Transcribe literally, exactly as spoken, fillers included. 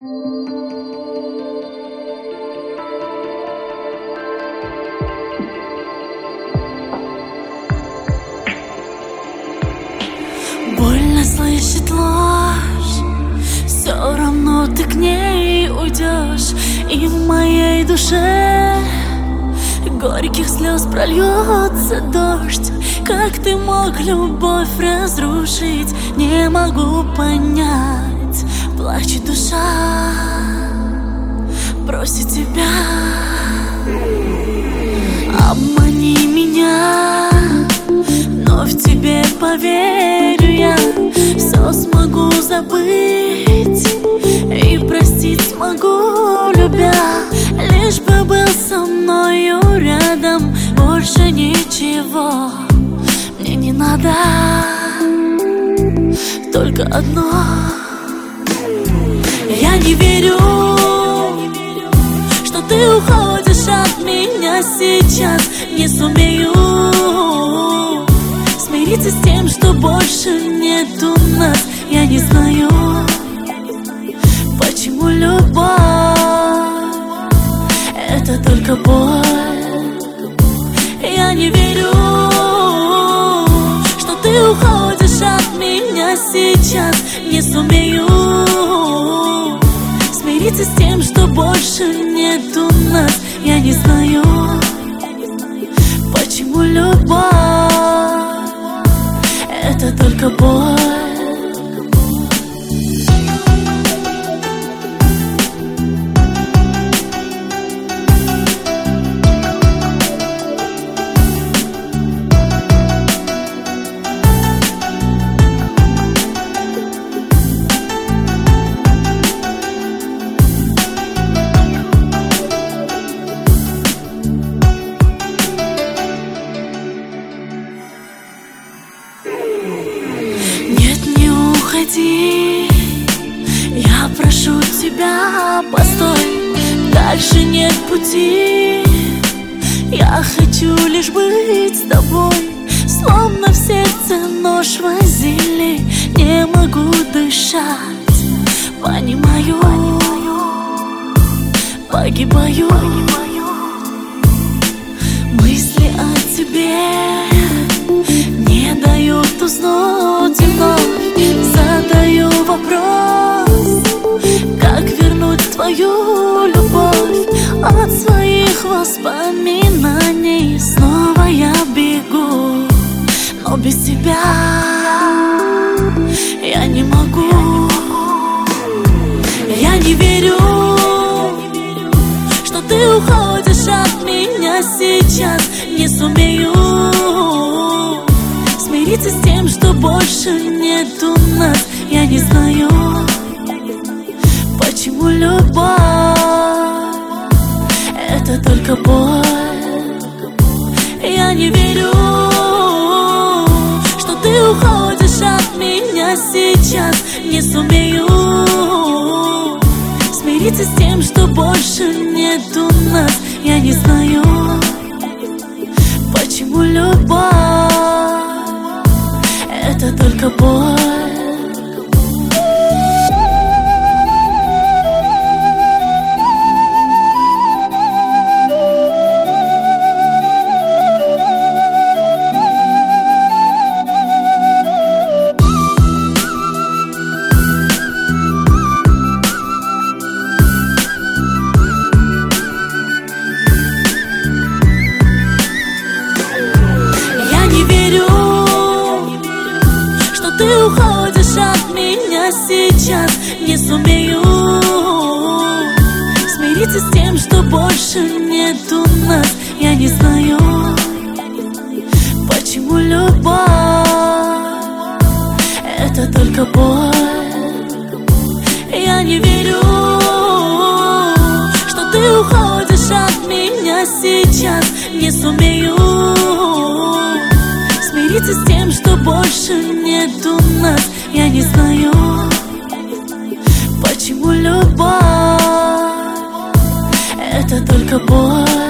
Больно слышать ложь, все равно ты к ней уйдешь, и в моей душе горьких слез прольется дождь. Как ты мог любовь разрушить, не могу понять. Плачет душа, просит тебя, обмани меня, но в тебе поверю я. Все смогу забыть и простить смогу, любя. Лишь бы был со мною рядом, больше ничего мне не надо. Только одно: я не верю, что ты уходишь от меня сейчас. Не сумею смириться с тем, что больше нету нас. Я не знаю, почему любовь — это только боль. Я не верю, что ты уходишь от меня сейчас. Не сумею смириться с тем, что больше нету нас. Я не знаю, почему любовь — это только боль. Я прошу тебя, постой, дальше нет пути. Я хочу лишь быть с тобой. Словно в сердце нож возили, не могу дышать. Понимаю, погибаю. Мысли о тебе не дают уснуть вновь. Задаю вопрос: как вернуть твою любовь? От своих воспоминаний снова я бегу, но без тебя я не могу. Я не верю, что ты уходишь от меня сейчас. Не сумею смириться с тем, что больше нету нас. Я не знаю, почему любовь — это только боль. Я не верю, что ты уходишь от меня сейчас. Не сумею смириться с тем, что больше нету нас. Я не знаю, почему любовь — это только боль. Ты уходишь от меня сейчас. Не сумею смириться с тем, что больше нету нас. Я не знаю, почему любовь — это только боль. Я не верю, что ты уходишь от меня сейчас. Не сумею смириться с тем, что больше нету нас. Я не знаю, почему любовь — это только боль.